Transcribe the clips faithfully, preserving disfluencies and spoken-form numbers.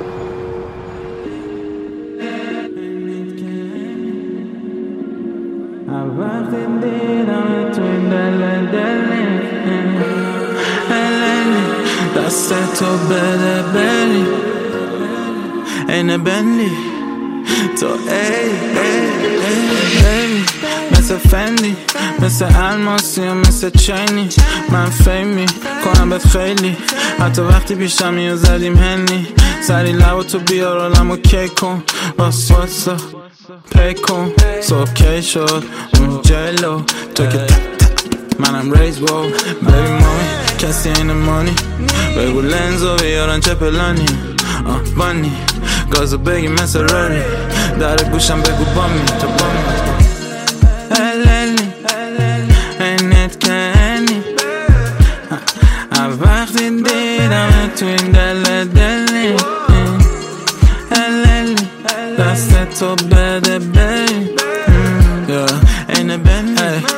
وقتی دیدم تو این دل دلی الانی دست تو بده بری اینه بنلی تو ای ای ای مثل فندی مثل الماسی و مثل چینی من فیمی کنم بهت خیلی حتی وقتی پیشم میو زدیم هنی سری لبا تو بیار آلم و کیک کن باس واتسا پی کن سوکی شد اون جلو تو که منم ریز باو بیبی مامی کسی این مانی بگو لنزو بیارن چه پلانی آه بانی گازو بگی مثل راری در گوشم بگو بامی تو بامی اللی اینت کنی وقتی دیدم تو این دل دلی اللی دست تو بده بی اینه بنی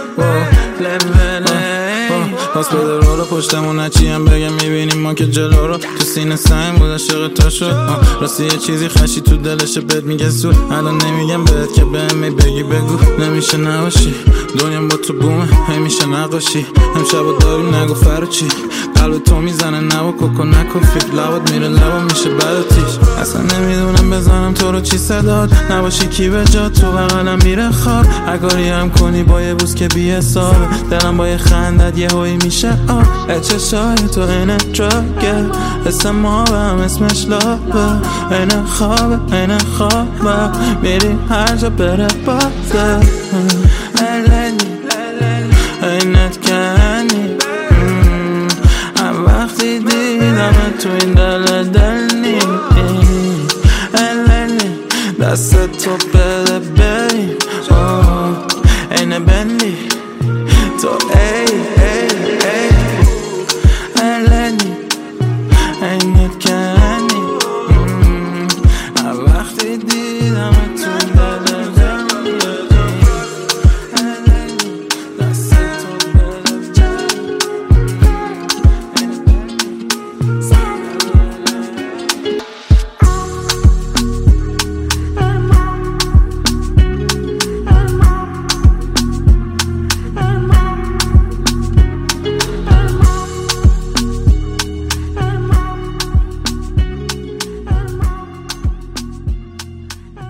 پاس بده رو رو پشتمون هچی هم بگم میبینیم ما که جلو رو تو سینه سنگ بود عاشق تا شد راستی یه چیزی خشی تو دلشه بهت میگه سود الان نمیگم بهت که بهم می بگی بگو نمیشه نباشی دنیا با تو بومه همیشه نقاشی امشب و داریم نگو فرو چی قلب تو میزنه نبا کوکو نکو فکر لبات میره لبا میشه بد تیش اصلا نمیدونم بزنم تو رو چی صداد نباشی کی به جا تو بغلم میره خواب اگاری هم کنی با یه بوس که بی حسابه دلم با یه خندت یه هایی میشه آه اچشای تو اینه دراگه اسم ما به هم اسمش لابه اینه خوابه اینه خوابه میری هر جا بره بازه الانی اینت کنی وقتی دیدم تو این دل دل نی الانی دست تو به